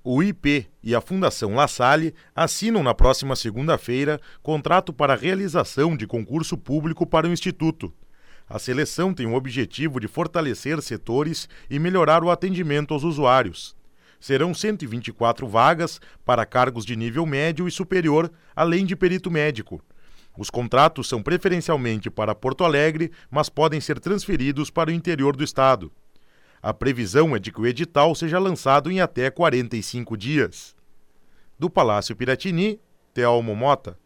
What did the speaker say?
O IP e a Fundação La Salle assinam na próxima segunda-feira contrato para a realização de concurso público para o Instituto. A seleção tem o objetivo de fortalecer setores e melhorar o atendimento aos usuários. Serão 124 vagas para cargos de nível médio e superior, além de perito médico. Os contratos são preferencialmente para Porto Alegre, mas podem ser transferidos para o interior do estado. A previsão é de que o edital seja lançado em até 45 dias. Do Palácio Piratini, Telmo Mota.